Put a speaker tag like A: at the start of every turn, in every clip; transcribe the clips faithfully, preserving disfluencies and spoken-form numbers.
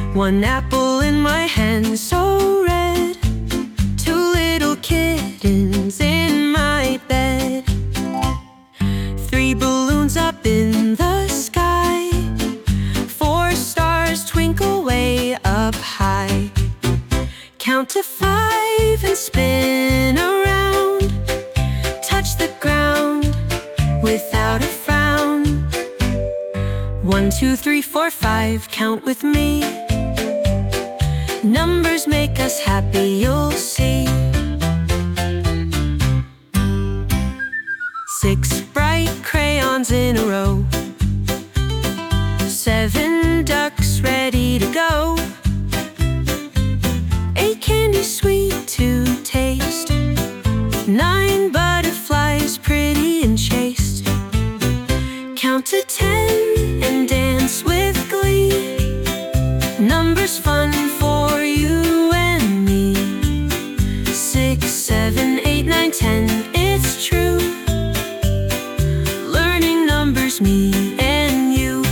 A: One apple in my hand, so red. Two little kittens in my bed. Three balloons up in the sky. Four stars twinkle way up high. Count to five and spin around. Touch the ground without a frown. One, two, three, four, five, count with me. Numbers make us happy, you'll see. Six bright crayons in a row. Seven ducks ready to go. Eight candies sweet to taste. Nine butterflies pretty and chaste. Count to ten and dance with glee. Numbers fun for you and me. Six, seven, eight, nine, ten, it's true. Learning numbers, me and you.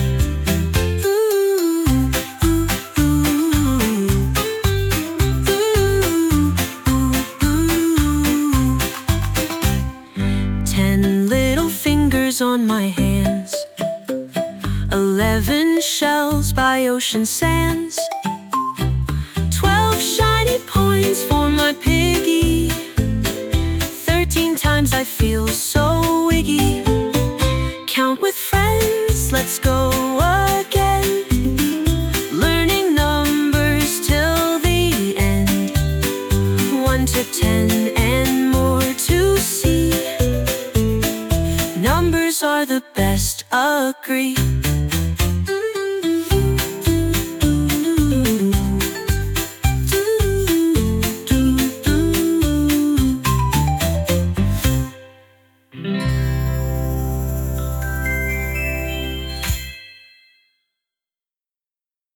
A: Ooh, ooh, ooh. Ooh, ooh, ooh. Ten little fingers on my hands. Eleven shells by ocean sands. Twelve shiny points for my piggy. Thirteen times I feel so wiggy. Count with friends, let's go again. Learning numbers till the end. One to ten and more to see. Numbers are the best, agree.